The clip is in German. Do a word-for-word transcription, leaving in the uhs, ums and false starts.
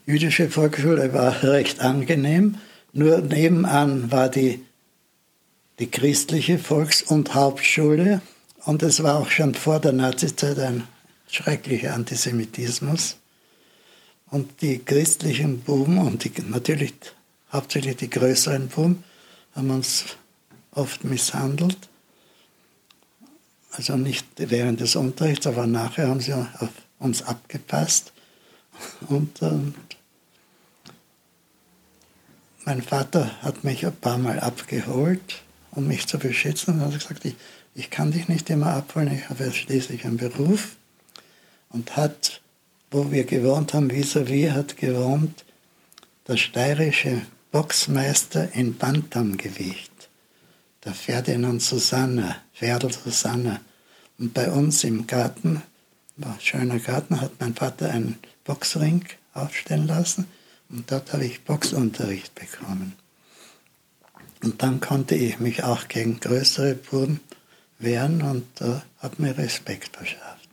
jüdische Volksschule war recht angenehm, nur nebenan war die, die christliche Volks- und Hauptschule und es war auch schon vor der Nazizeit ein schrecklicher Antisemitismus. Und die christlichen Buben und die, natürlich hauptsächlich die größeren Buben haben uns oft misshandelt. Also nicht während des Unterrichts, aber nachher haben sie auf uns abgepasst. Und ähm, mein Vater hat mich ein paar Mal abgeholt, um mich zu beschützen. Und hat gesagt, ich, ich kann dich nicht immer abholen, ich habe schließlich einen Beruf. Und hat, wo wir gewohnt haben, vis-à-vis hat gewohnt, der steirische Boxmeister in Bantamgewicht, der Ferdinand Susanna, Ferdl Susanna. Und bei uns im Garten, war ein schöner Garten, hat mein Vater einen Boxring aufstellen lassen und dort habe ich Boxunterricht bekommen. Und dann konnte ich mich auch gegen größere Buben wehren und äh, habe mir Respekt verschafft.